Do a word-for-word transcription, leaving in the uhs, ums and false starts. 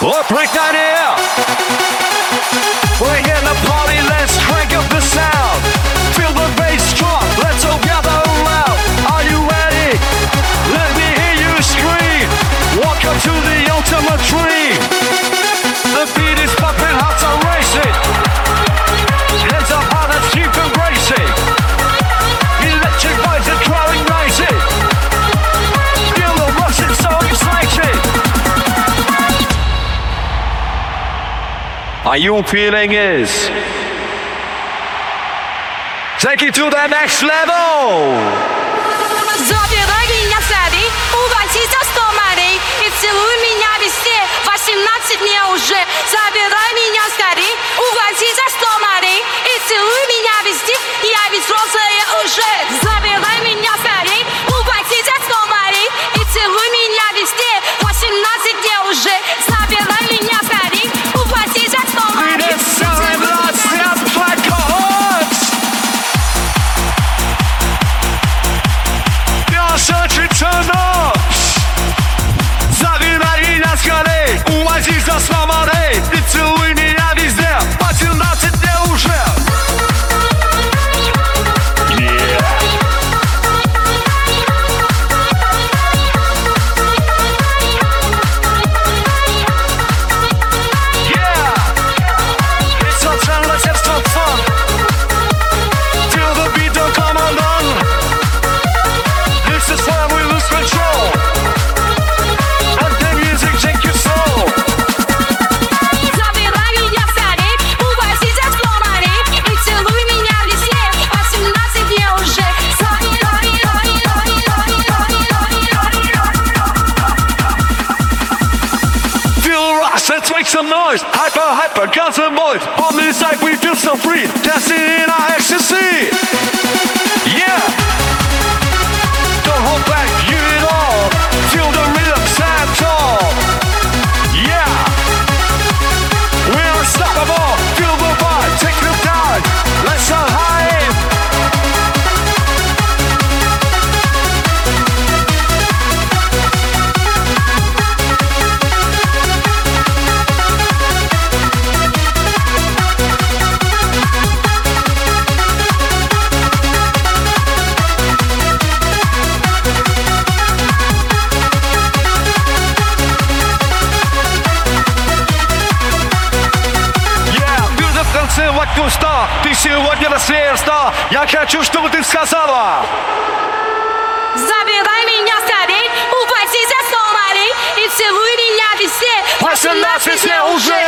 What break night here? We're in the party, let's crank up the sound. Feel the bass drop, let's all gather loud. Are you ready? Let me hear you scream. Welcome to the ultimate dream. The beat is pumping, hearts are racing. Hands up high, let's keep embracing. Electric vibes are crowding rising. Feel the rush, it's so exciting. Are you feeling this? Take it to the next level. Забирай меня сзади, увози за сто морей и целуй меня везде, восемнадцать мне уже. Забирай меня скорей, увози за сто морей и целуй меня везде, я ведь взрослая уже. Забирай меня скорей, увози за сто морей и целуй меня везде, восемнадцать мне уже. Забирай меня скорей, увози за сто морей. Turn up! Забирай меня скорей, увози за сто морей и целуй меня везде, восемнадцать мне уже. Yeah. Yeah. It's our turn, let's have some fun. Feel the beat, don't come along. This is where we lose control. And the music take your soul. Забирай меня скорей, увози за сто морей и целуй меня везде, восемнадцать мне уже. Feel the rush, let's make some noise. Hyper, hyper, guns and boys. On this side we feel so free, dancing in our ecstasy. Yeah. Don't hold back, give it all. Feel the rhythm, stand tall. Yeah. We're unstoppable. Feel the vibe, take the time. Let's go high. Танцевать густо, ты сегодня на сверста. Я хочу, чтобы ты сказала. Забирай меня скорей, увози за сто морей и целуй меня везде, восемнадцать мне уже.